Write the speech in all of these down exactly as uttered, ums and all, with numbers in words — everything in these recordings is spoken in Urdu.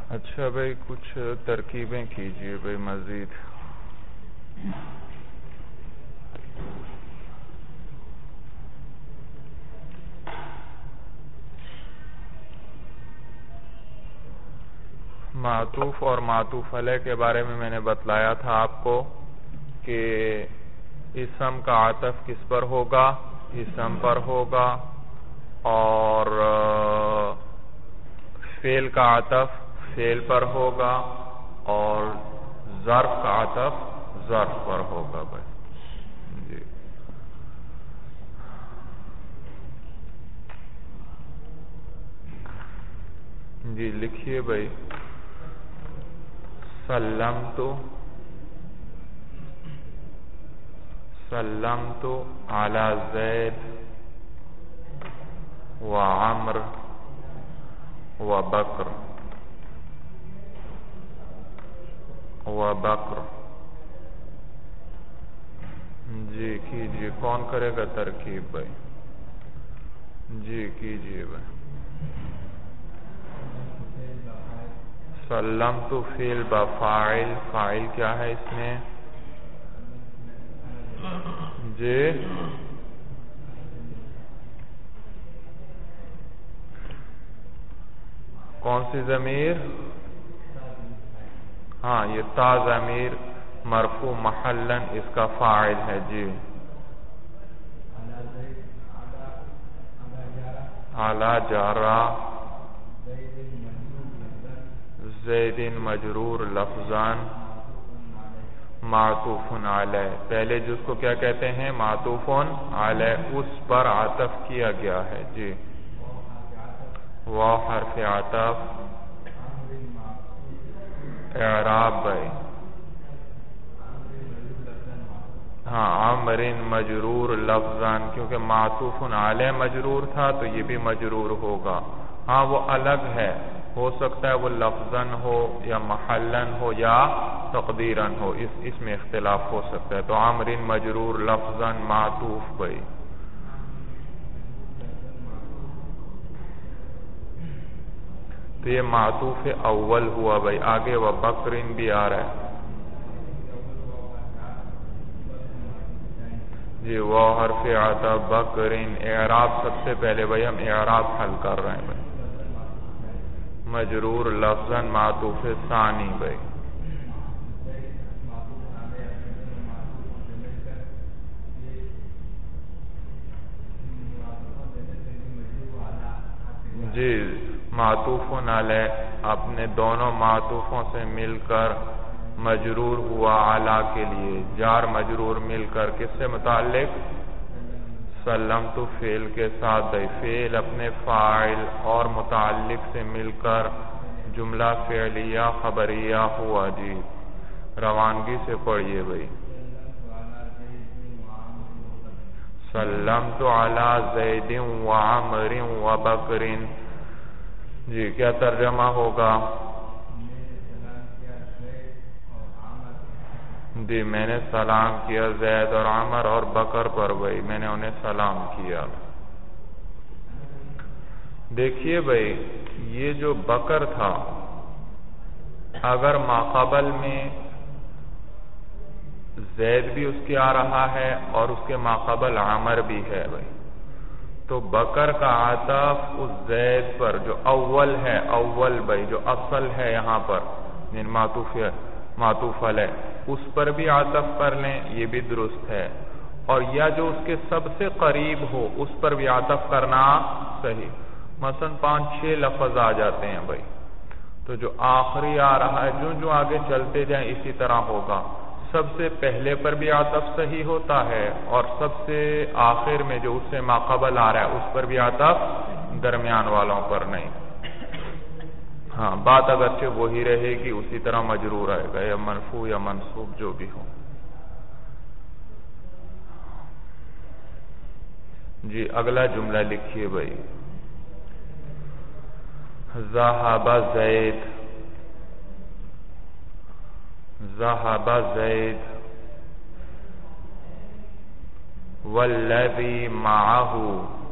اچھا بھائی کچھ ترکیبیں کیجئے بھائی مزید. معطوف اور معطوف علیہ کے بارے میں میں نے بتلایا تھا آپ کو کہ اسم کا عطف کس پر ہوگا؟ اسم پر ہوگا، اور فعل کا عطف فعل پر ہوگا، اور ظرف کا عطف ظرف پر ہوگا بھائی. جی جی لکھیے بھائی. سلمت سلمت علی زید وعمر وبکر وبکر. جی کیجئے. کون کرے گا ترکیب بھائی؟ جی کیجئے بھائی. سلمت فعل بفاعل، فاعل کیا ہے اس میں؟ جی کون سی ضمیر؟ ہاں یہ تا ضمیر مرفوع محلاً اس کا فاعل ہے. جی اعلی جارہ زید مجرور لفظاً معطوف علیہ. پہلے جس کو کیا کہتے ہیں؟ معطوف علیہ، اس پر عطف کیا گیا ہے. جی واو حرف عطف اعراب بھائی. ہاں عمر مجرور لفظاً، کیونکہ معطوف علیہ مجرور تھا تو یہ بھی مجرور ہوگا. ہاں وہ الگ ہے، ہو سکتا ہے وہ لفظاً ہو یا محلاً ہو یا تقدیراً ہو، اس اس میں اختلاف ہو سکتا ہے. تو عمر مجرور لفظاً معطوف بھائی. تو یہ معطوف اول ہوا بھائی. آگے وہ بکرین بھی آ رہا ہے. جی وہ حرف عطف بکرین. اعراب سب سے پہلے بھائی ہم اعراب حل کر رہے ہیں بھائی. مجرور لفظاً معطوف ثانی بھائی. جی معطوف علیہ اپنے دونوں معطوفوں سے مل کر مجرور ہوا اعلیٰ کے لیے. جار مجرور مل کر کس سے متعلق؟ سلمت فعل کے ساتھ بھائی. فعل اپنے فاعل اور متعلق سے مل کر جملہ فعلیہ خبریہ ہوا. جی روانگی سے پڑھیے بھائی. سلمت علی زید وعمر وبکر. جی کیا ترجمہ ہوگا؟ جی میں نے سلام کیا زید اور عمر اور بکر پر بھائی، میں نے انہیں سلام کیا. دیکھیے بھائی یہ جو بکر تھا اگر ماقبل میں زید بھی اس کے آ رہا ہے اور اس کے ماقبل عمر بھی ہے بھائی، تو بکر کا عطف اس زید پر جو اول ہے، اول بھائی جو اصل ہے یہاں پر یعنی معطوف معطوف علیہ، اس پر بھی عطف کر لیں یہ بھی درست ہے. اور یا جو اس کے سب سے قریب ہو اس پر بھی عطف کرنا صحیح. مثلا پانچ چھ لفظ آ جاتے ہیں بھائی، تو جو آخری آ رہا ہے جو جو آگے چلتے جائیں اسی طرح ہوگا. سب سے پہلے پر بھی عطف صحیح ہوتا ہے اور سب سے آخر میں جو اس سے ماقبل آ رہا ہے اس پر بھی عطف، درمیان والوں پر نہیں. ہاں بات اگرچہ وہی رہے گی، اسی طرح مجرور آئے گا یا مرفوع یا منصوب جو بھی ہو. جی اگلا جملہ لکھیے بھائی. ذهب زید ذهب زید والذی معه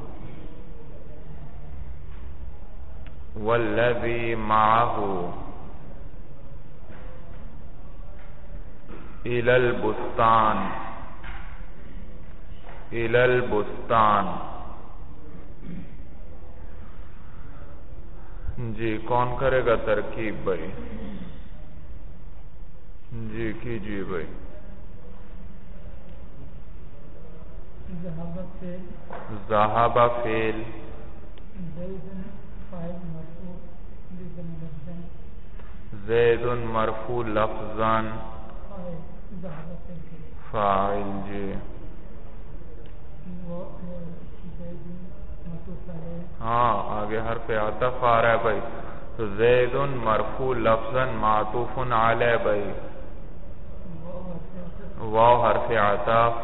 والذی معه الی البستان، الی البستان. جی کون کرے گا ترکیب بھائی؟ جی کیجیے بھائی. ذهب فعل، زید مرفوع لفظا، فاعل. جی ہاں آگے حرف عطف آ رہا ہے بھائی، تو زید مرفوع لفظا معطوف علیہ بھائی، واو حرف عطف،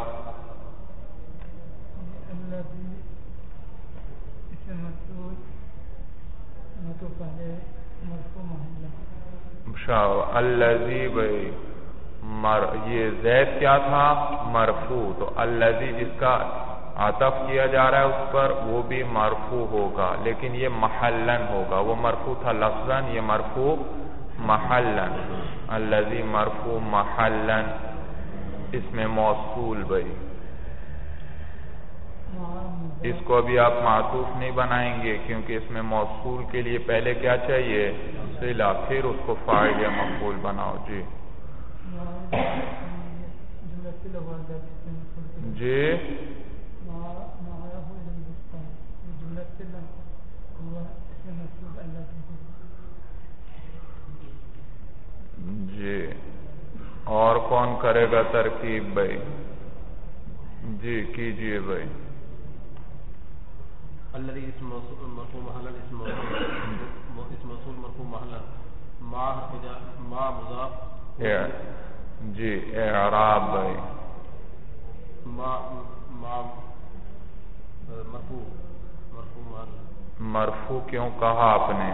الذی بھائی مر یہ زید کیا تھا؟ مرفوع، تو الذی جس کا عطف کیا جا رہا ہے اس پر وہ بھی مرفوع ہوگا، لیکن یہ محلن ہوگا. وہ مرفوع تھا لفظاً، یہ مرفوع محلن. الذی مرفوع محلن، اس میں موصول بھائی. اس کو ابھی آپ معطوف نہیں بنائیں گے کیونکہ اس میں موصول کے لیے پہلے کیا چاہیے؟ صلہ، پھر اس کو فاعل یا مفعول بناؤ. جی جی جی اور کون کرے گا ترکیب بھائی؟ جی کیجئے بھائی. الذي اسم مرفوع محلا، اسم موصول مرفوع محلا، مع مع مضاف. جی اعراب بھائی. مع مع مرفوع مرفوع محلا. مرفوع کیوں کہا آپ نے؟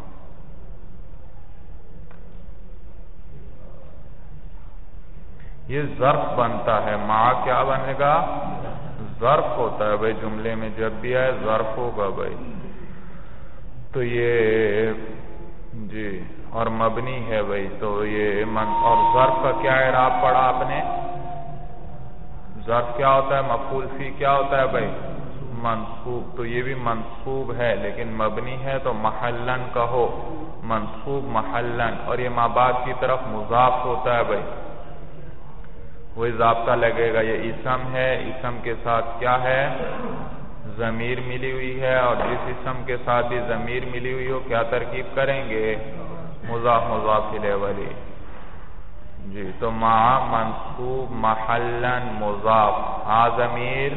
یہ ظرف بنتا ہے. مع کیا بنے گا؟ ظرف ہوتا ہے بھائی، جملے میں جب بھی آئے ظرف ہوگا بھائی. تو یہ جی اور مبنی ہے بھائی، تو یہ من اور ظرف کا کیا اعراب پڑھا آپ نے؟ ظرف کیا ہوتا ہے؟ مفعول فی کیا ہوتا ہے بھائی؟ منصوب. تو یہ بھی منصوب ہے لیکن مبنی ہے تو محلن کہو، منصوب محلن. اور یہ ما بعد کی طرف مضاف ہوتا ہے بھائی، وہی ضابطہ لگے گا. یہ اسم ہے، اسم کے ساتھ کیا ہے؟ ضمیر ملی ہوئی ہے، اور جس اسم کے ساتھ بھی ضمیر ملی ہوئی ہو کیا ترکیب کریں گے؟ مضاف مضاف الیہ والی. جی تو مع منصوب محلن مضاف، ہا ضمیر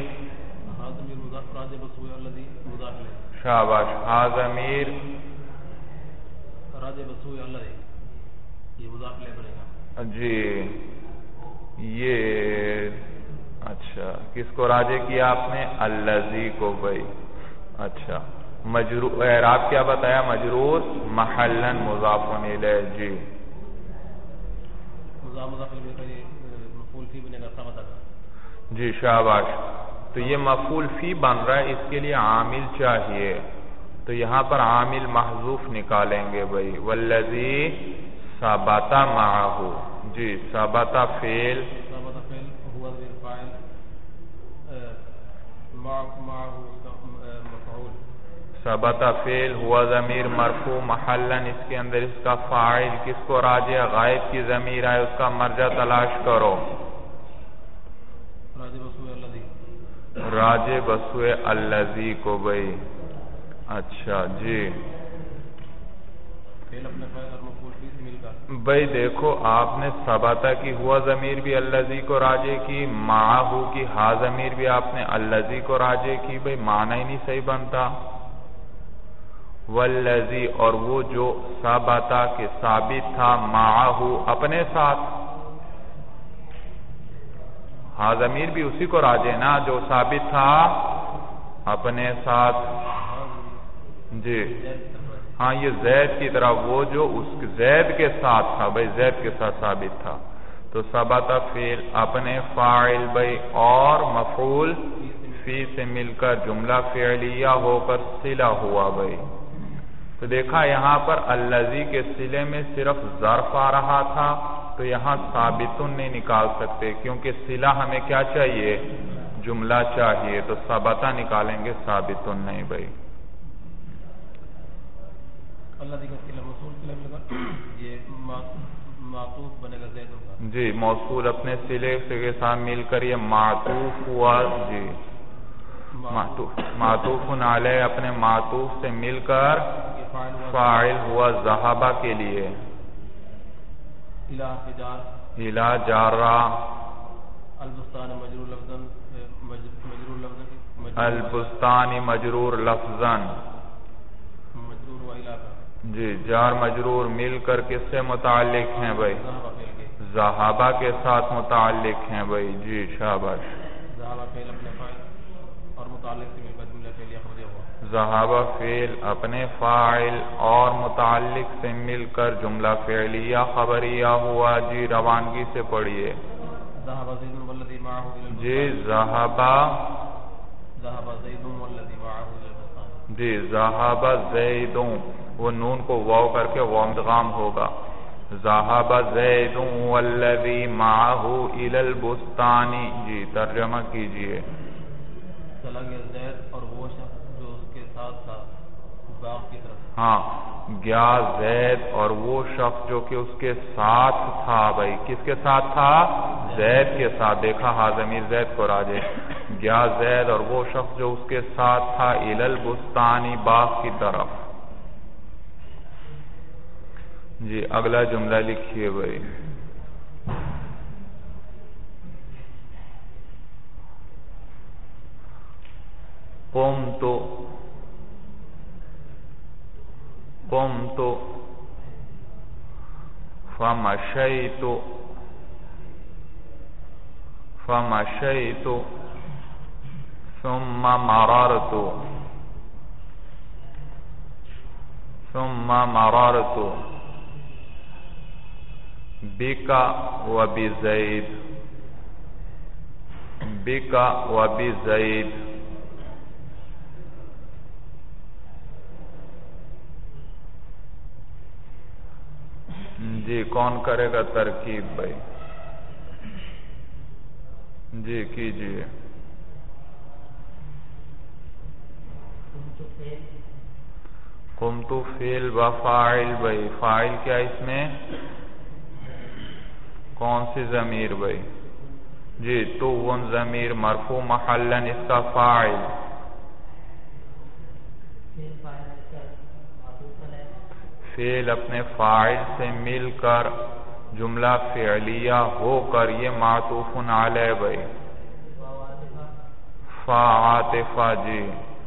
شاباش، ہا ضمیر جی یہ اچھا کس کو راجع کیا آپ نے؟ الذی کو بھائی. اچھا مجرور اعراب کیا بتایا؟ مجرور محلن مضاف الیہ. جی جی شاباش. تو یہ مفعول فی بن رہا ہے، اس کے لیے عامل چاہیے، تو یہاں پر عامل محذوف نکالیں گے بھائی. والذی ثبت معہ. جی ثبت فعل، ثبت فعل ہوا ضمیر مرفوع محلن، اس کے اندر اس کا فاعل کس کو راجع؟ غائب کی ضمیر آئے، اس کا مرجع تلاش کرو. راجع بسوئے الذی کو بھائی. اچھا جی بھائی دیکھو آپ نے ثبتہ کی ہوا ضمیر بھی الذی کو راجع کی، معہو کی ہا ضمیر بھی آپ نے الذی کو راجع کی. بھائی معنی ہی نہیں صحیح بنتا. والذی اور وہ جو ثبتہ کے ثابت تھا، معہو اپنے ساتھ، ہا ضمیر بھی اسی کو راجع نا جو ثابت تھا اپنے ساتھ. جی ہاں یہ زید کی طرح، وہ جو اس زید کے ساتھ تھا بھائی، زید کے ساتھ ثابت تھا. تو ثبت فعل اپنے فاعل بھائی اور مفعول فی سے مل کر جملہ فعلیہ ہو کر صلہ ہوا بھائی. تو دیکھا یہاں پر الذی کے صلے میں صرف ظرف آ رہا تھا تو یہاں ثابتن نہیں نکال سکتے کیونکہ صلہ ہمیں کیا چاہیے؟ جملہ چاہیے، تو ثبتا نکالیں گے، ثابتن نہیں بھائی۔ اللہ دیکھا صلہ موصول صلہ لگا یہ معطوف بنے گا زید ہوگا جی، موصول اپنے صلے کے ساتھ مل کر یہ معطوف ہوا، جی معطوف معطوف علیہ اپنے معطوف سے مل کر فاعل ہوا ذہابہ کے لیے، الہ جار الہ جارہ، البستان مجرور لفظاً مجرور لفظاً البستان مجرور لفظاً، مجرور و الہ کا جی جار مجرور مل کر کس سے متعلق ہیں بھائی؟ ذہابہ کے ساتھ متعلق ہیں بھائی، جی شاباش۔ ذہابہ فعل اپنے فاعل اور متعلق سے مل کر جملہ فعلیہ خبریہ ہوا، ذہابہ فعل اپنے فاعل اور متعلق سے مل کر جملہ فعلیہ خبریہ ہوا، جی روانگی سے پڑھیے۔ ذهب زيد والذي معه الى البستان، جی ذهب ذهب زيد والذي معه الى البستان، جی ذهب زید، وہ نون کو واو کر کے واو ادغام ہوگا، ذهب زید والذي معه الى البستان، جی ترجمہ کیجئے۔ چلا گیا زید اور وہ شخص جو اس کے ساتھ تھا باغ کی طرف، ہاں گیا زید اور وہ شخص جو کہ اس کے ساتھ تھا، بھائی کس کے ساتھ تھا؟ زید کے ساتھ، دیکھا ہاں ضمیر زید کو راجع، گیا زید اور وہ شخص جو اس کے ساتھ تھا الی البستانی باغ کی طرف۔ جی اگلا جملہ لکھیے بھائی۔ قمت قمت فمشيت فمشيت ثم مررت ثم مررت بك وبزيد بك وبزيد۔ جی کون کرے گا ترکیب بھائی؟ جی کیجئے۔ قمت فعل و فاعل بھائی، فاعل کیا اس میں؟ کون سی ضمیر بھائی؟ جی تو ون ضمیر مرفوع محلا اس کا فاعل، فعل اپنے فاعل سے مل کر جملہ فعلیہ ہو کر یہ معطوف علیہ بھائی، فا عاطفہ، جی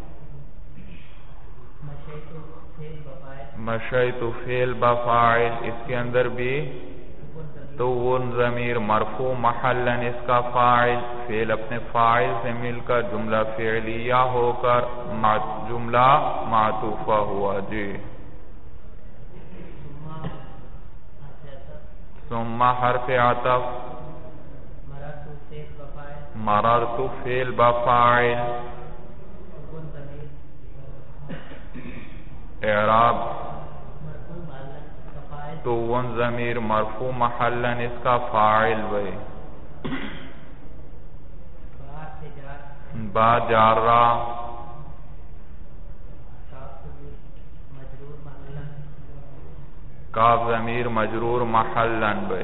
مشیت فعل بفاعل، اس کے اندر بھی تو ون ضمیر مرفوع محلا اس کا فاعل، فعل اپنے فاعل سے مل کر جملہ فعلیہ ہو کر جملہ معطوفہ ہوا، جی ثم حرف عطف، مررت فعل بفاعل، اعراب تو ون ضمیر مرفوع محلا اس کا فاعل بھائی، با جارہ، کاف ضمیر مجرور محلا بھائی،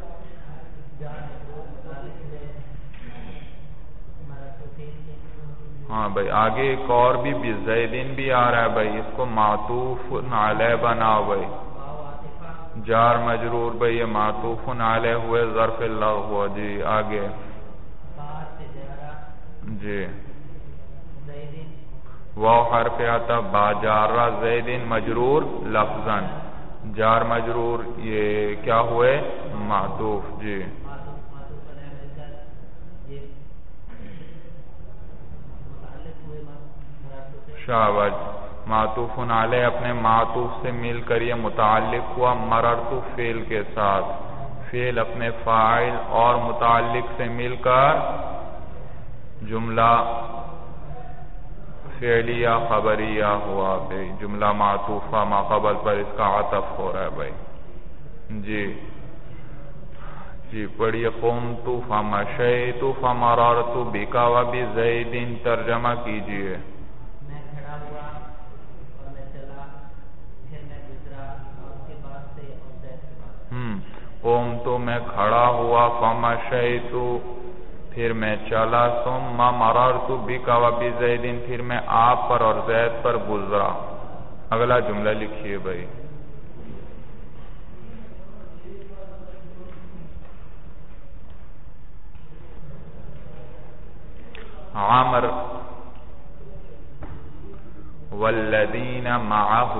ہاں بھائی آگے ایک اور بھی بزیدین بھی آ رہا ہے بھائی، اس کو معطوف علیہ بناؤ بھائی، جار مجرور بھائی یہ معطوف علیہ ہوئے ظرف لغو ہوا، جی آگے جی واو حرف عطف با جارہ زیدین مجرور لفظاً، جار مجرور یہ کیا ہوئے؟ معطوف، جی شاباش، معطوف علیہ اپنے معطوف سے مل کر یہ متعلق ہوا مررت فعل کے ساتھ، فعل اپنے فاعل اور متعلق سے مل کر جملہ فعلیہ خبریہ ہوا بھائی، جملہ معطوفہ ما قبل پر اس کا عطف ہو رہا ہے بھائی، جی جی پڑھیے قمت فمشیت فمررت بک وبزید، ترجمہ کیجئے۔ میں کھڑا ہوا اور میں چلا، پھر میں گزرا اور اس کے بعد سے اور زید کے بعد۔ ہم قمت میں کھڑا ہوا، فمشیت پھر میں چلا، ثم مررت بک وبزید پھر میں آپ پر اور زید پر گزرا۔ اگلا جملہ لکھیے بھائی۔ عامر والذین معه،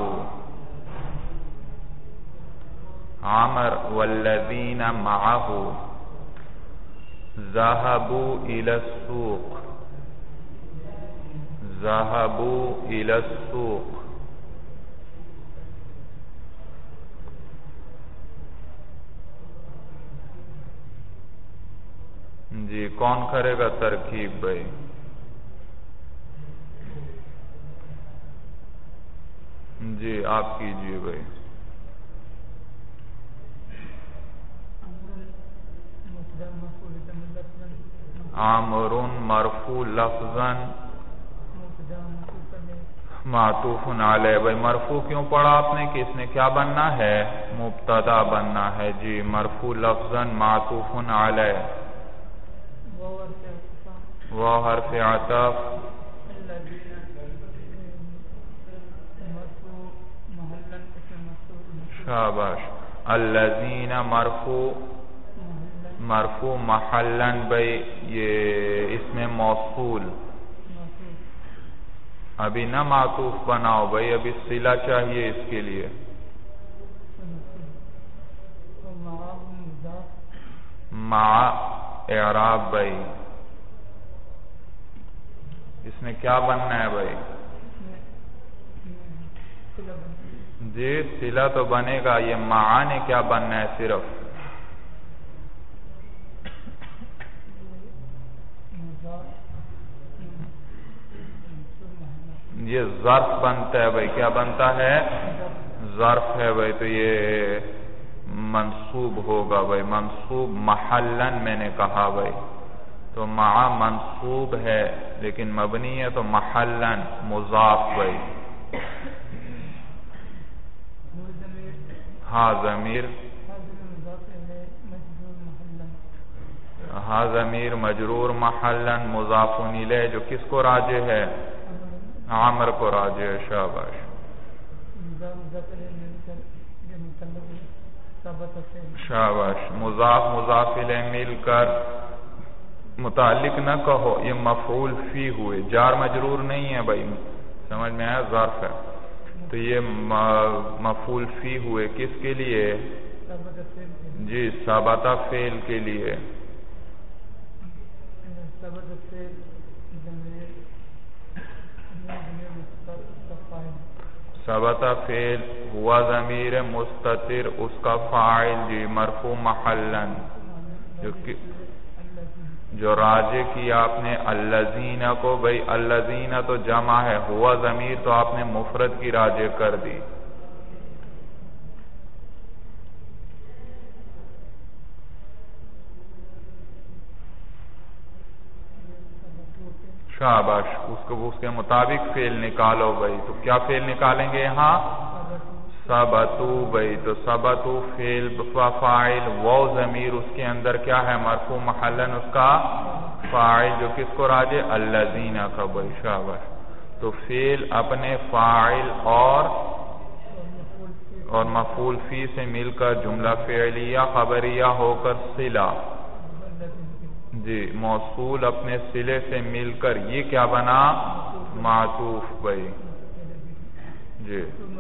عامر والذین معه ذهبوا الى السوق، ذهبوا الى السوق۔ جی کون کرے گا ترکیب بھائی؟ جی آپ کیجئے بھائی۔ عامر مرفوع لفظاً معطوف علیہ، بھائی مرفوع کیوں پڑھا آپ نے کہ اس نے کیا بننا ہے؟ مبتدا بننا ہے۔ جی مرفوع لفظاً معطوف علیہ، وہ حرف عطف، شاباش۔ الذین مرفوع، مرفوع محلاً، بھائی یہ اس میں موصول، ابھی نہ معطوف بناؤ بھائی، ابھی صلہ چاہیے اس کے لیے۔ مع اعراب بھائی اس نے کیا بننا ہے بھائی؟ جی صلہ تو بنے گا، یہ مع نے کیا بننا ہے صرف؟ یہ ظرف بنتا ہے بھائی، کیا بنتا ہے؟ ظرف ہے بھائی، تو یہ منصوب ہوگا بھائی، منصوب محلاً میں نے کہا بھائی، تو مع منصوب ہے لیکن مبنی ہے تو محلاً مضاف بھائی۔ ہاں ضمیر، ہاں ضمیر مجرور محلاً مضاف الیہ، جو کس کو راجع ہے؟ عامر کو راجع ہے، شاباش۔ شاباش، مضاف مضاف الیہ مل کر متعلق نہ کہو، یہ مفعول فی ہوئے، جار مجرور نہیں ہے بھائی، سمجھ میں آیا؟ ظرف ہے تو یہ مفعول فی ہوئے، کس کے لیے؟ جی ثابتہ فعل کے لیے۔ ثبتہ فعل ہوا ضمیر مستتر، اس کا فاعل جی مرفوع محلاً، جو جو راجع کیا آپ نے الذین کو، بھئی الذین تو جمع ہے، ہوا ضمیر تو آپ نے مفرد کی راجع کر دی۔ شاباش، اس کو اس کے مطابق فعل نکالو بھائی، تو کیا فعل نکالیں گے یہاں؟ ثبتو بھائی، تو ثبتو فعل فاعل، وہ ضمیر اس کے اندر کیا ہے؟ مرفوع محلاً اس کا فاعل، جو کس کو راجع؟ الذین کا بھائی، شاباش۔ تو فعل اپنے فاعل اور اور مفعول فی سے مل کر جملہ فعلیہ خبریہ ہو کر صلہ، جی موصول اپنے صلے سے مل کر یہ کیا بنا؟ معطوف بھائی، جی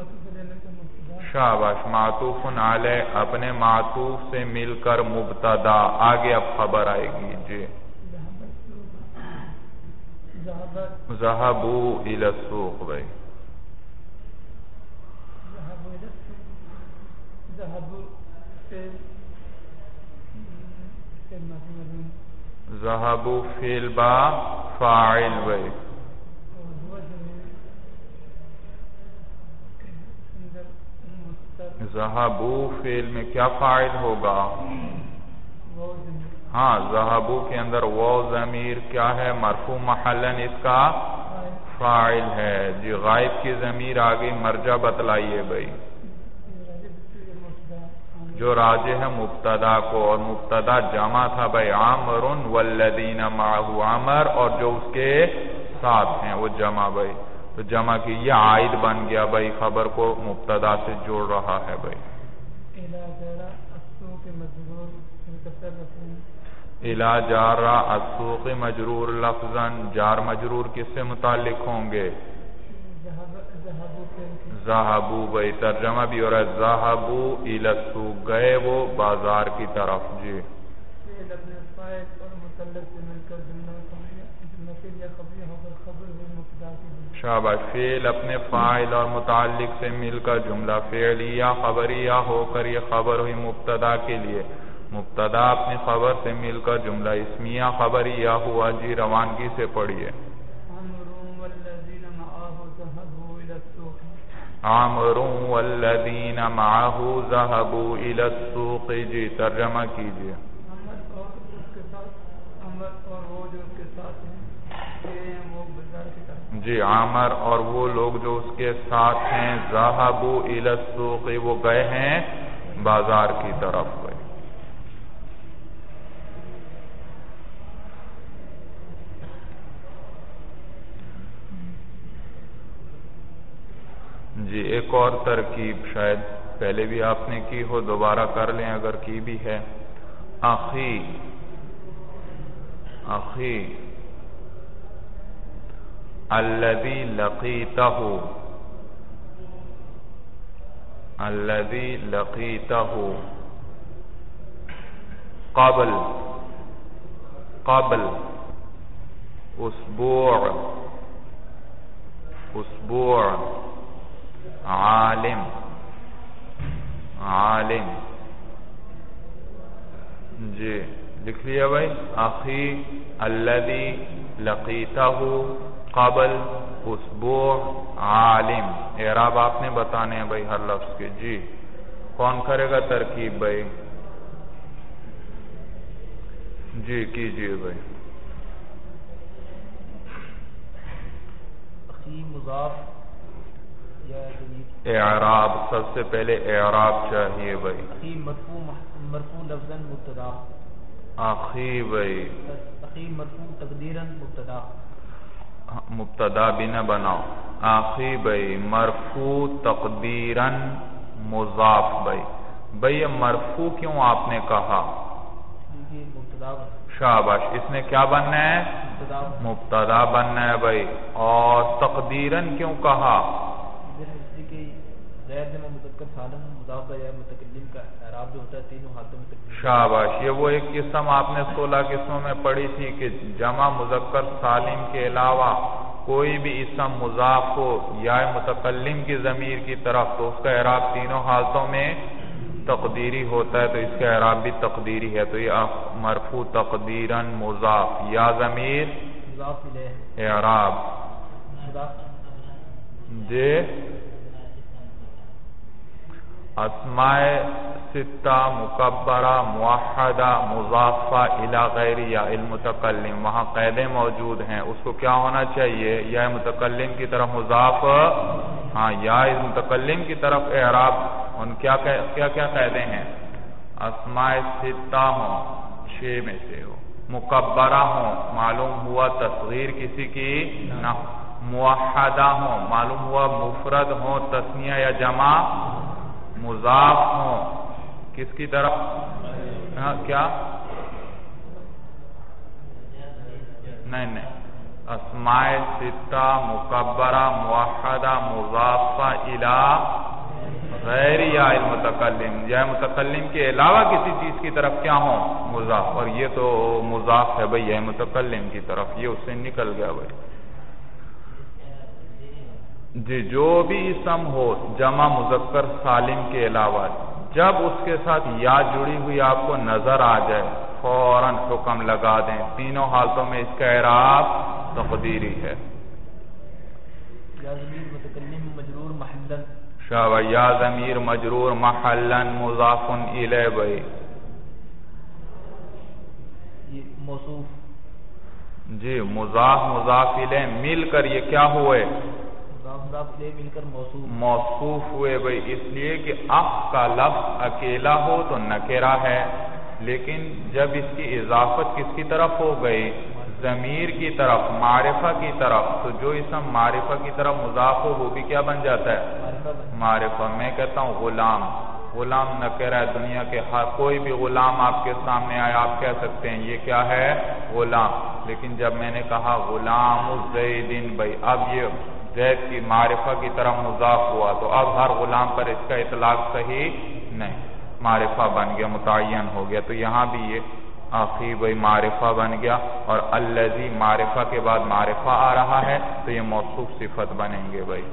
شاباش۔ معطوف علیہ اپنے معطوف سے مل کر مبتدا، آگے اب خبر آئے گی۔ جی ذهبوا الى السوق بھائی، ذهبوا فعل با فاعل بھائی، ذهبوا فعل میں کیا فاعل ہوگا؟ ہاں ذہبو کے اندر وہ ضمیر کیا ہے؟ مرفوع محلن اس کا فاعل ہے جی. غائب کی ضمیر آگئی، مرجع بتلائیے بھائی. جو راجع ہے مبتدا کو، اور مبتدا جمع تھا بھائی عامر والذین معہ، عامر اور جو اس کے ساتھ ہیں وہ جمع بھائی. تو جمع کی یہ عائد بن گیا بھائی، خبر کو مبتدا سے جوڑ رہا ہے بھائی. الا جار السوق مجرور لفظاً، جار مجرور کس سے متعلق ہوں گے؟ ذہبو بھائی. ترجمہ بھی ہو رہا ہے ذہبو الی السوق، گئے وہ بازار کی طرف جی. شاباش. فعل اپنے فاعل اور متعلق سے مل کر جملہ فعلیہ خبریہ ہو کر یہ خبر ہوئی مبتدا کے لیے. مبتدا اپنی خبر سے مل کر جملہ اسمیہ خبریہ ہوا جی. روانگی سے پڑھیے. عامر والذین معہ ذہبوا الی السوق جی. ترجمہ کیجیے. جی عامر اور وہ لوگ جو اس کے ساتھ ہیں ذہبوا الی السوق، وہ گئے ہیں بازار کی طرف. جی ایک اور ترکیب شاید پہلے بھی آپ نے کی ہو، دوبارہ کر لیں اگر کی بھی ہے. اخی اخی الذی لقیتہ، الذی لقیتہ قبل قبل اسبوع اسبوع عالم عالم جی. لکھ لیا بھائی. اخی الذی لقیتہ قبل اسبوع عالم. اعراب آپ نے بتانے ہیں بھائی ہر لفظ کے جی. کون کرے گا ترکیب بھائی؟ جی کیجیے بھائی. اخی مضاف اعراب سب سے پہلے اعراب چاہیے بھائی. اخی مرفوع مرفوع لفظاً مبتدا. اخی بھائی. اخی مرفوع تقدیراً مبتدا. مبتدا بھی نہ بناؤ. اخی بھائی مرفوع تقدیراً مضاف بھائی. بھائی یہ مرفوع کیوں آپ نے کہا؟ مبتدا. شاباش. اس نے کیا بننا ہے؟ مبتدا. مبتدا بننا ہے بھائی. اور تقدیراً کیوں کہا؟ شاباش. یہ وہ ایک قسم آپ نے سولہ قسموں میں پڑھی تھی کہ جمع مذکر سالم کے علاوہ کوئی بھی اسم مضاف ہو یا متکلم کی ضمیر کی طرف تو اس کا اعراب تینوں حالتوں میں تقدیری ہوتا ہے. تو اس کا اعراب بھی تقدیری ہے. تو یہ مرفوع تقدیراً مضاف یا ضمیر اعراب جی. اسماء ستہ مکبرہ موحدہ مضافہ الی غیر یا المتکلم، وہاں قیدیں موجود ہیں. اس کو کیا ہونا چاہیے؟ یا متکلم کی طرف مضاف، ہاں یا متکلم کی طرف اعراب. ان کیا کیا کیا قیدیں ہیں؟ اسماء ستہ ہوں چھ میں سے ہو، مکبرہ ہوں معلوم ہوا تصغیر کسی کی نہ، موحدہ ہوں معلوم ہوا مفرد ہوں تثنیہ یا جمع، مضاف ہوں کس کی طرف؟ ہاں کیا؟ نہیں نہیں. اسماء ستہ مکبرہ موحدہ مضافہ الی غیر یا المتکلم، یا متکلم کے علاوہ کسی چیز کی طرف کیا ہوں؟ مضاف. اور یہ تو مضاف ہے بھئی، یہ متکلم کی طرف، یہ اس سے نکل گیا بھئی. جی جو بھی اسم ہو جمع مذکر سالم کے علاوہ جب اس کے ساتھ یا جڑی ہوئی آپ کو نظر آ جائے فوراً حکم لگا دیں. تینوں حالتوں میں اس کا اعراب تقدیری ہے. یا ضمیر متکلم مجرور محلن. شابہ. یا ضمیر مجرور محلن مضاف الیہ بھائی. یہ موصوف جی مضاف مضاف الیہ مل کر یہ کیا ہوئے مضاف مضاف الیہ مل کر موصوف موصوف ہوئے بھائی، اس لیے کہ اخ کا لفظ اکیلا ہو تو نکرہ ہے، لیکن جب اس کی اضافت کس کی طرف ہو گئی ضمیر کی طرف معرفہ کی طرف، تو جو اسم معرفہ کی طرف مضاف ہو وہ بھی کیا بن جاتا ہے معرفہ۔ میں کہتا ہوں غلام، غلام نکرہ ہے، دنیا کے ہر کوئی بھی غلام آپ کے سامنے آئے آپ کہہ سکتے ہیں یہ کیا ہے غلام، لیکن جب میں نے کہا غلام الزیدین بھائی اب یہ زید کی معرفہ کی طرف مضاف ہوا تو اب ہر غلام پر اس کا اطلاق صحیح نہیں، معرفہ بن گیا متعین ہو گیا، تو یہاں بھی یہ آخی بھائی معرفہ بن گیا، اور الذی معرفہ کے بعد معرفہ آ رہا ہے تو یہ موصوف صفت بنیں گے بھائی۔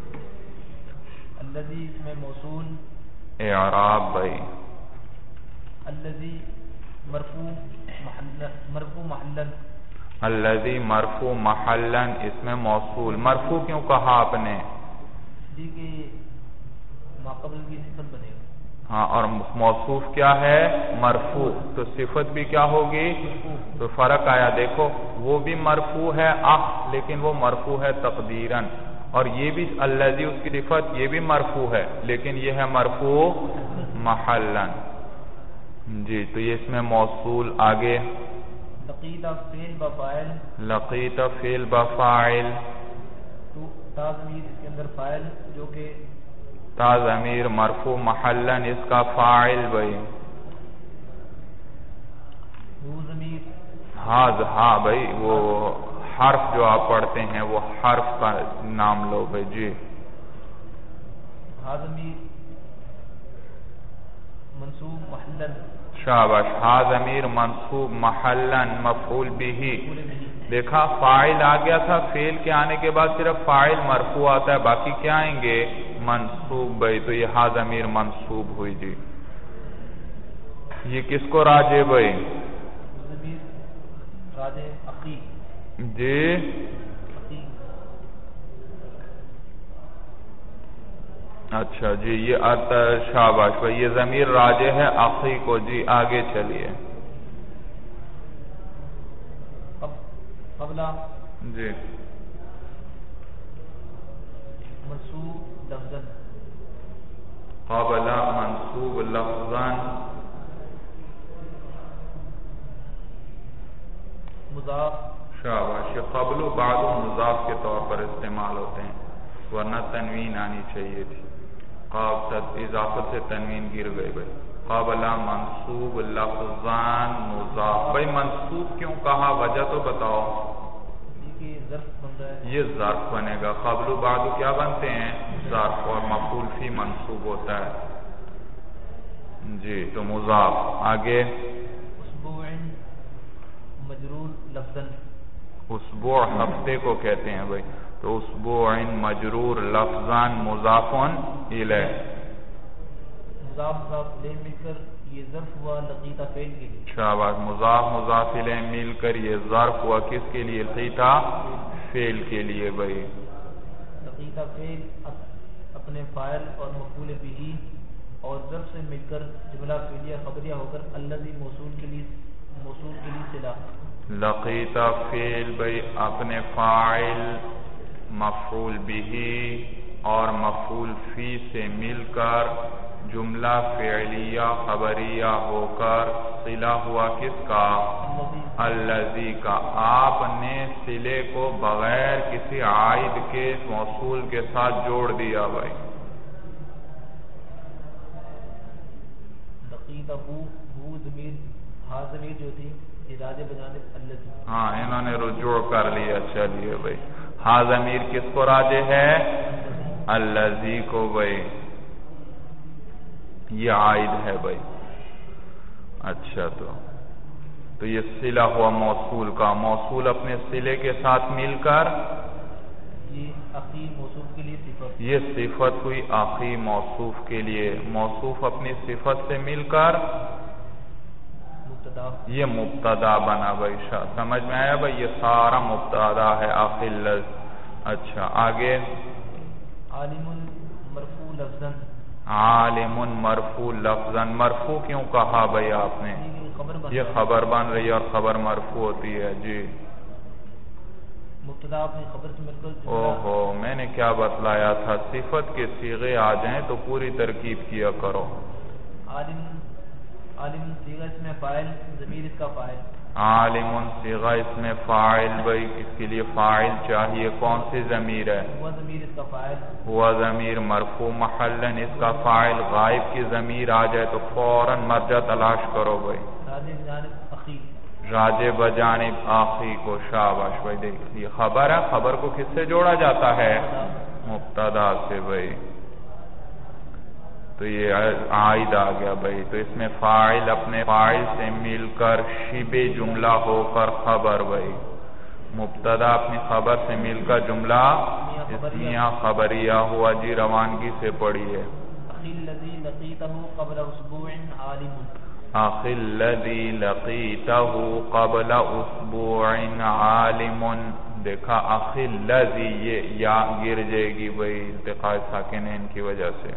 الذی اس میں موصول اعراب بھائی الذی مرفوع محل مرفوع محلن الذی مرفوع محلن اس میں موصول، مرفوع کیوں کہا آپ نے جی کہ ماقبل کی صفت بنے گا، ہاں، اور موصوف کیا ہے مرفوع، تو صفت بھی کیا ہوگی، تو فرق آیا دیکھو، وہ بھی مرفوع ہے اخ لیکن وہ مرفوع ہے تقدیراً، اور یہ بھی الذی اس کی صفت یہ بھی مرفوع ہے لیکن یہ ہے مرفوع محلاً۔ جی تو یہ اس میں موصول۔ آگے لقیت فعل بفاعل، لقیت فعل بفاعل، تو تا ضمیر اس کے اندر فاعل جو کہ تا ضمیر مرفوع محلاً اس کا فاعل بھائی، وہ ضمیر ہاں ہاں بھائی وہ حرف جو آپ پڑھتے ہیں وہ حرف کا نام لو بھائی۔ جی ہا ضمیر منصوب محلن، شاباش، ہا ضمیر منصوب محلاً مفعول بھی، دیکھا فاعل آ گیا تھا، فعل کے آنے کے بعد صرف فاعل مرفوع آتا ہے، باقی کیا آئیں گے منصوب بھائی، تو یہ ہا ضمیر منصوب ہوئی۔ جی یہ کس کو راجع بھائی ضمیر راجع اخی، جی اخی اچھا جی یہ شاباش بھائی یہ ضمیر راجع ہے اخی کو۔ جی آگے چلیے قبلہ جی منصوب لفظاً، قبلہ منصوب لفظاً، مضاف شاباش، یہ قبل و بعد و مضاف کے طور پر استعمال ہوتے ہیں، ورنہ تنوین آنی چاہیے تھی، قاب اضافت سے تنوین گر گئی بھائی۔ قبلہ منصوب لفظاً مضاف، بھائی منصوب کیوں کہا وجہ تو بتاؤ، یہ ظرف بنے گا، قبل و بعد کیا بنتے ہیں ظرف، اور مفعول فی منصوب ہوتا ہے۔ جی تو مضاف۔ آگے اسبوع مجرور لفظاً، اسبوع ہفتے کو کہتے ہیں بھائی، تو اسبوع مجرور لفظاً مضاف الیہ، مضاف مضاف الیہ مل کر یہ ظرف ہوا لقیت فعل کے لیے، شاباش، مضاف مضاف الیہ مل کر یہ ظرف ہوا کس کے لیے لقیت فعل کے لیے بھائی، لقیت فعل اپنے فاعل اور مفعول بھی اور ظرف سے مل کر جملہ فعلیہ خبریہ ہو کر الذی موصول کے لیے موصول کے لیے صلہ، لقیت فعل بھائی اپنے فاعل مفعول بھی اور مفعول فی سے مل کر جملہ فعلیہ خبریہ ہو کر صلہ ہوا کس کا الذی کا، آپ نے صلے کو بغیر کسی عائد کے موصول کے ساتھ جوڑ دیا بھائی۔ لقیت ہو ہو ضمیر ہا ضمیر جو تھی راجع بجانب الذی، ہاں انہوں نے رجوع کر لیا، چلیے بھائی ہا ضمیر کس کو راجع ہے الذی کو بھائی، یہ عائد ہے بھائی۔ اچھا تو تو یہ صلہ ہوا موصول کا، موصول اپنے صلے کے ساتھ مل کر یہ اخی موصوف کے لیے صفت، یہ صفت ہوئی اخی موصوف کے لیے، موصوف اپنی صفت سے مل کر مبتدا، یہ مبتدا بنا بھائی، سمجھ میں آیا بھائی، یہ سارا مبتدا ہے اخی لفظ۔ اچھا آگے عالم مرفوع لفظاً، عالم مرفوع لفظاً، مرفوع کیوں کہا بھائی آپ نے، خبر بن یہ خبر بن رہی ہے اور خبر مرفوع ہوتی ہے. جی مبتدا اپنی خبر سے مل کر او ہو میں نے کیا بتلایا تھا, صفت کے صیغے آ جائیں تو پوری ترکیب کیا کرو. عالم عالم صیغہ اس میں فاعل, ضمیر اس کا فاعل. عالم صیغہ اس میں فاعل, بھائی اس کے لیے فاعل چاہیے. کون سی ضمیر ہے؟ ہوا ضمیر اس کا فاعل. ہوا ضمیر مرفوع محلن اس کا فاعل. غائب کی ضمیر آ جائے تو فوراً مرجع تلاش کرو بھائی. راجع جانب اخی, راجع بجانب آخی کو. شاباش بھائی. دیکھیے خبر ہے, خبر کو کس سے جوڑا جاتا ہے؟ مبتدا سے بھائی. تو یہ عائد آ گیا بھائی. تو اس میں فاعل اپنے فاعل سے مل کر شبہ جملہ ہو کر خبر بھائی. مبتدا اپنی خبر سے مل کر جملہ اسمیہ خبریہ ہوا. جی روانگی سے پڑھیے. اخی الذی لقیتہ قبل اسبوع عالم. اخی الذی لقیتہ قبل اسبوع عالم. دیکھا اخی الذی یہ یا گر جائے گی بھائی التقاء ساکنین کی وجہ سے.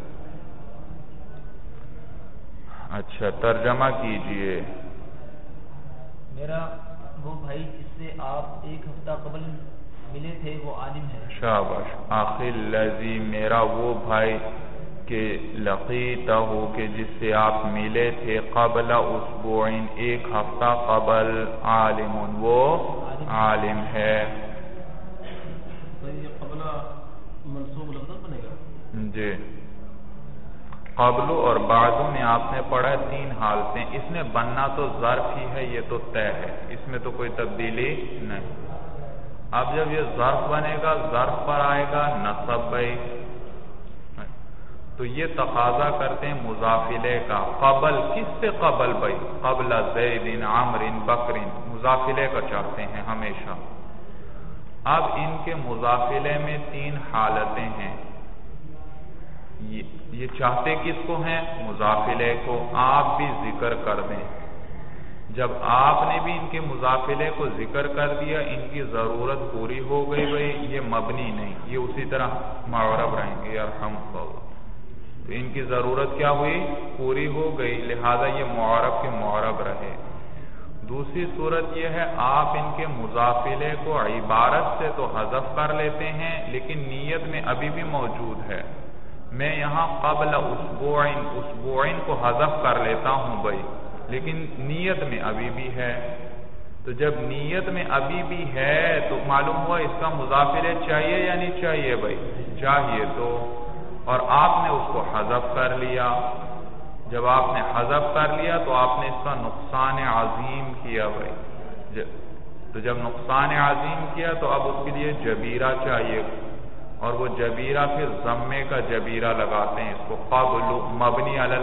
اچھا ترجمہ کیجئے. میرا وہ بھائی جس سے آپ ایک ہفتہ قبل ملے تھے وہ عالم ہے. شاباش. اخی الذی میرا وہ بھائی کہ لقیتہ کہ جس سے آپ ملے تھے قبل اسبوع ایک ہفتہ قبل عالم وہ عالم ہے. یہ قبل منصوب لفظ بنے گا. جی قبل اور بعد میں آپ نے پڑھا تین حالتیں. اس میں بننا تو ظرف ہی ہے, یہ تو طے ہے, اس میں تو کوئی تبدیلی نہیں. اب جب یہ ظرف بنے گا ظرف پر آئے گا نصب بھائی. تو یہ تقاضا کرتے ہیں مضافلے کا. قبل کس سے قبل بھائی؟ قبل زید عمر بکر. مضافلے کا چاہتے ہیں ہمیشہ. اب ان کے مضافلے میں تین حالتیں ہیں. یہ چاہتے کس کو ہیں؟ مضافلے کو. آپ بھی ذکر کر دیں. جب آپ نے بھی ان کے مضافلے کو ذکر کر دیا ان کی ضرورت پوری ہو گئی بھائی. یہ مبنی نہیں, یہ اسی طرح معرب رہیں گے. یرحمک اللہ. تو ان کی ضرورت کیا ہوئی؟ پوری ہو گئی, لہذا یہ معرب کے معرب رہے. دوسری صورت یہ ہے آپ ان کے مضافلے کو عبارت سے تو حذف کر لیتے ہیں لیکن نیت میں ابھی بھی موجود ہے. میں یہاں قبل اسبوعین اسبوعین کو حذف کر لیتا ہوں بھائی لیکن نیت میں ابھی بھی ہے. تو جب نیت میں ابھی بھی ہے تو معلوم ہوا اس کا مضافلے چاہیے یا نہیں چاہیے بھائی؟ چاہیے. تو اور آپ نے اس کو حذف کر لیا. جب آپ نے حذف کر لیا تو آپ نے اس کا نقصان عظیم کیا بھائی. تو جب نقصان عظیم کیا تو اب اس کے لیے جبیرہ چاہیے اور وہ جبیرہ پھر ضمے کا جبیرہ لگاتے ہیں. اس کو قبل مبنی علی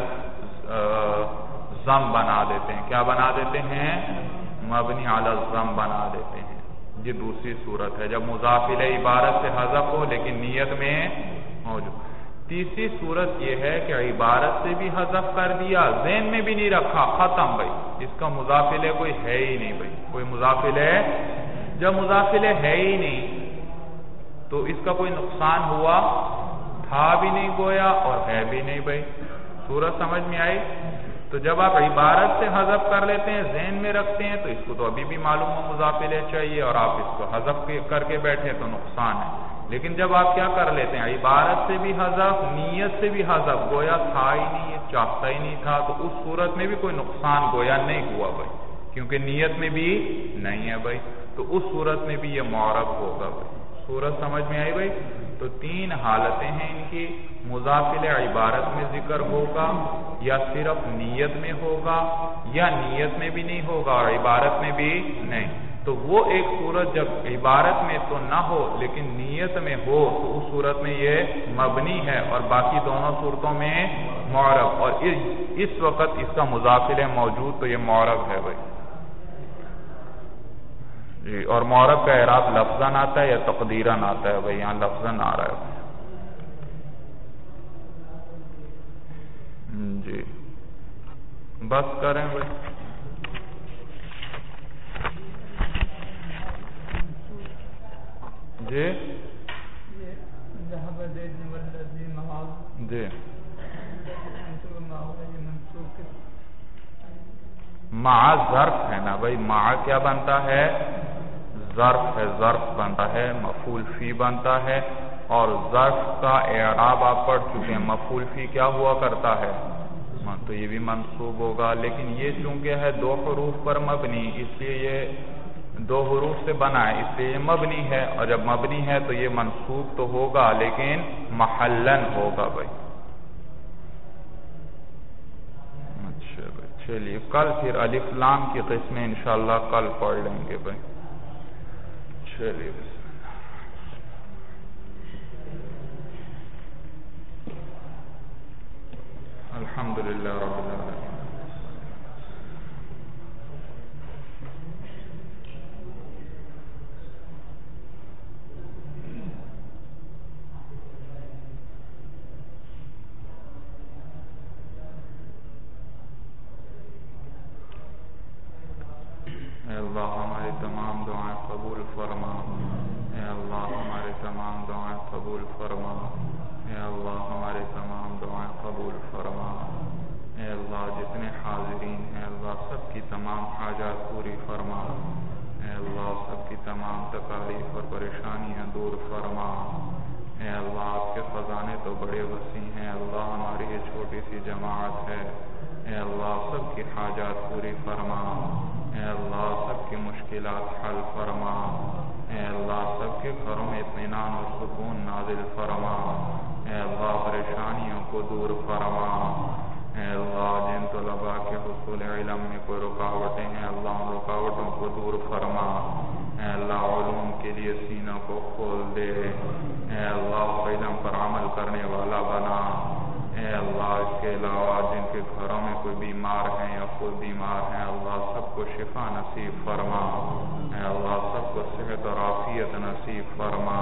الضم بنا دیتے ہیں. کیا بنا دیتے ہیں؟ مبنی علی الضم بنا دیتے ہیں. یہ دوسری صورت ہے جب مضافل عبارت سے حذف ہو لیکن نیت میں موجود. تیسری صورت یہ ہے کہ عبارت سے بھی حذف کر دیا, ذہن میں بھی نہیں رکھا, ختم بھائی. اس کا مضافلے کوئی ہے ہی نہیں بھائی. کوئی مضافلے جب مضافلے ہے ہی نہیں تو اس کا کوئی نقصان ہوا تھا بھی نہیں گویا اور ہے بھی نہیں بھائی. صورت سمجھ میں آئی؟ تو جب آپ عبارت سے حذف کر لیتے ہیں ذہن میں رکھتے ہیں تو اس کو تو ابھی بھی معلوم ہو مضافلے چاہیے اور آپ اس کو حذف کر کے بیٹھے تو نقصان ہے. لیکن جب آپ کیا کر لیتے ہیں عبارت سے بھی حذف نیت سے بھی حذف, گویا تھا ہی نہیں, چاہتا ہی نہیں تھا, تو اس صورت میں بھی کوئی نقصان گویا نہیں ہوا بھائی کیونکہ نیت میں بھی نہیں ہے بھائی. تو اس صورت میں بھی یہ معرب ہوگا بھائی. صورت سمجھ میں آئی بھائی؟ تو تین حالتیں ہیں ان کی. مضافل عبارت میں ذکر ہوگا یا صرف نیت میں ہوگا یا نیت میں بھی نہیں ہوگا اور عبارت میں بھی نہیں. تو وہ ایک صورت جب عبارت میں تو نہ ہو لیکن نیت میں ہو تو اس صورت میں یہ مبنی ہے اور باقی دونوں صورتوں میں معرب. اور اس وقت اس کا مضافل موجود تو یہ معرب ہے بھائی جی. اور معرب کا اعراب لفظاً آتا ہے یا تقدیراً آتا ہے بھائی؟ یہاں لفظاً آ رہا ہے جی. بس کریں بھائی. جی جی مع ظرف ہے نا بھائی، مع کیا بنتا ہے؟ ظرف ہے، ظرف بنتا ہے، مفعول فی بنتا ہے، اور ظرف کا اعراب آپ پڑھ چکے ہیں، مفعول فی کیا ہوا کرتا ہے؟ تو یہ بھی منصوب ہوگا، لیکن یہ چونکہ ہے دو حروف پر مبنی، اس لیے یہ دو حروف سے بنا ہے، اس لیے یہ مبنی ہے، اور جب مبنی ہے تو یہ منصوب تو ہوگا لیکن محلن ہوگا بھائی۔ اچھا بھائی، چلیے کل پھر الف لام کی قسمیں انشاءاللہ کل پڑھ لیں گے بھائی۔ چلیے الحمدللہ رب العالمین۔ اے اللہ ہماری تمام دعائیں قبول فرما، اے اللہ ہماری تمام دعائیں قبول فرما، اے اللہ ہماری تمام دعائیں قبول فرما، اے اللہ جتنے حاضرین ہیں اللہ سب کی تمام حاجات پوری فرما، اے اللہ سب کی تمام تکالیف اور پریشانیاں دور فرما، اے اللہ آپ کے خزانے تو بڑے وسیع ہیں، اللہ ہماری یہ چھوٹی سی جماعت ہے، اے اللہ سب کی حاجات پوری فرما، اے اللہ سب کی مشکلات حل فرما، اے اللہ سب کے گھروں میں اطمینان اور سکون نازل فرما، اے اللہ پریشانیوں کو دور فرما، اے اللہ جن طلباء کے حصول علم میں کوئی رکاوٹیں ہیں اللہ ان رکاوٹوں کو دور فرما، اے اللہ علوم کے لیے سینوں کو کھول دے، اے اللہ علم پر عمل کرنے والا بنا، اے اللہ اس کے علاوہ جن کے گھروں میں کوئی بیمار ہیں یا خود بیمار ہیں اللہ سب کو شفا نصیب فرما، اے اللہ سب کو صحت اور عافیت نصیب فرما،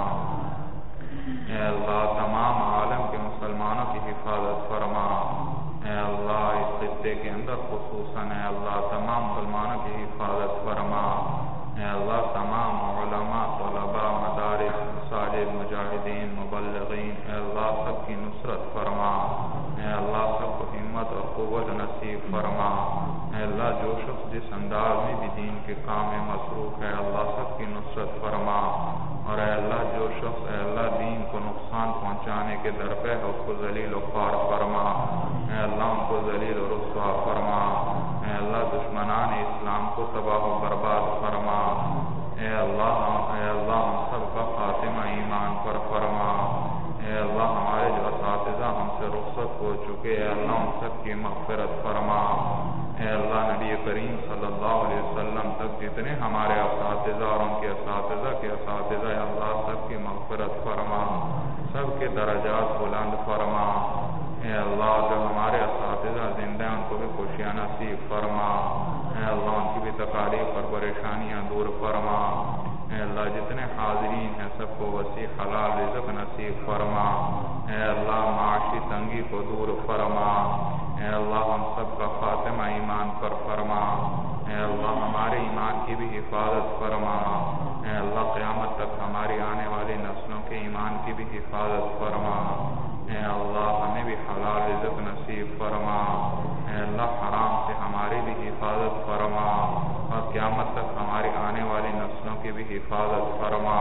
اے اللہ تمام عالم کے مسلمانوں کی حفاظت فرما، اے اللہ اس خطے کے اندر خصوصاً اے اللہ تمام مسلمانوں کی حفاظت فرما، اے اللہ تمام علماء، طلباء، مدارس، مساجد، مجاہدین، مبلغین اے اللہ سب کی نصرت فرما، اے اللہ سب کو ہمت اور قوت نصیب فرما، اے اللہ جو شخص جس انداز میں بھی دین کے کام میں مصروف ہے اللہ سب کی نصرت فرما، اور اے اللہ جو شخص اے اللہ دین کو نقصان پہنچانے کے درپے ہے اس کو ذلیل و خوار فرما، اے اللہ ان کو ذلیل و رسوا فرما، اے اللہ دشمنان اسلام کو تباہ و برباد فرما، اے اللہ اے اللہ ہم سب کا خاتمہ ایمان پر فرما، اے اللہ ہمارے جو اساتذہ ہم سے رخصت ہو چکے اے اللہ ان سب کی مغفرت فرما، اے اللہ نبی کریم صلی اللہ علیہ وسلم تک جتنے ہمارے اساتذہ اور ان کے اساتذہ کے اساتذہ اے اللہ سب کی مغفرت فرما، سب کے درجات بلند فرما، اے اللہ جو ہمارے اساتذہ زندہ ہیں ان کو بھی خوشیاں نصیب فرما، اے اللہ ان کی بھی تکالیف اور پریشانیاں دور فرما، اے اللہ جتنے حاضرین ہیں سب کو وسیع حلال رزق نصیب فرما، اے اللہ معاشی تنگی کو دور فرما، اے اللہ ہم سب کا خاتمہ ایمان پر فرما، اے اللہ ہمارے ایمان کی بھی حفاظت فرما، اے اللہ قیامت تک ہماری آنے والی نسلوں کے ایمان کی بھی حفاظت فرما، اے اللہ ہمیں بھی حلال رزق نصیب فرما، اے اللہ حرام سے ہماری بھی حفاظت فرما، اور قیامت تک ہماری آنے والی نسلوں کی بھی حفاظت فرما،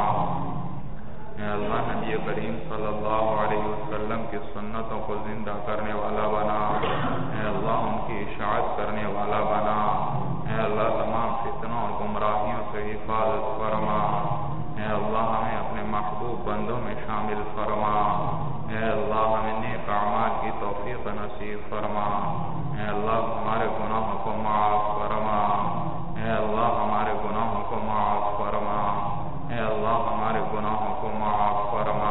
اے اللہ نبی کریم صلی اللہ علیہ وسلم کی سنتوں کو زندہ کرنے والا بنا، اے اللہ ان کی اشاعت کرنے والا بنا، اے اللہ تمام فتنوں اور گمراہیوں سے حفاظت فرما، اے اللہ ہمیں اپنے محبوب بندوں میں شامل فرما، اے اللہ ہمیں نیک اعمال کی توفیق نصیب فرما، اے اللہ ہمارے گناہوں کو معاف فرما، اے اللہ ہمارے گناہوں کو معاف فرما، اے اللہ ہمارے گناہوں کو معاف فرما،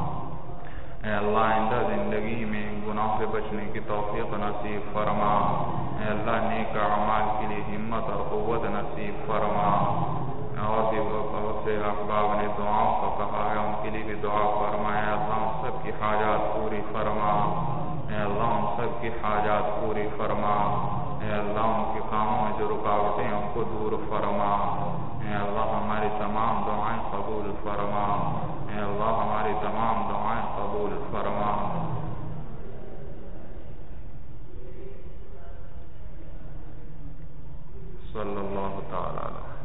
اے اللہ آئندہ زندگی میں گناہ سے بچنے کی توفیق نصیب فرما، اے اللہ نیک اعمال کے لیے ہمت اور قوت نصیب فرما، اور بھی بہت سے احباب نے دعاؤں کا کہا ہے ان کے لیے بھی دعا فرما، اے اللہ ہم سب کی حاجات پوری فرما، اے اللہ ہم سب کی حاجات پوری فرما، اے اللہ ان کے کاموں میں جو رکاوٹیں ہیں ان کو دور فرما، اے اللہ ہماری تمام دعائیں قبول فرما، اے اللہ ہماری تمام دعائیں قبول فرما۔ صلی اللہ تعالی علیہ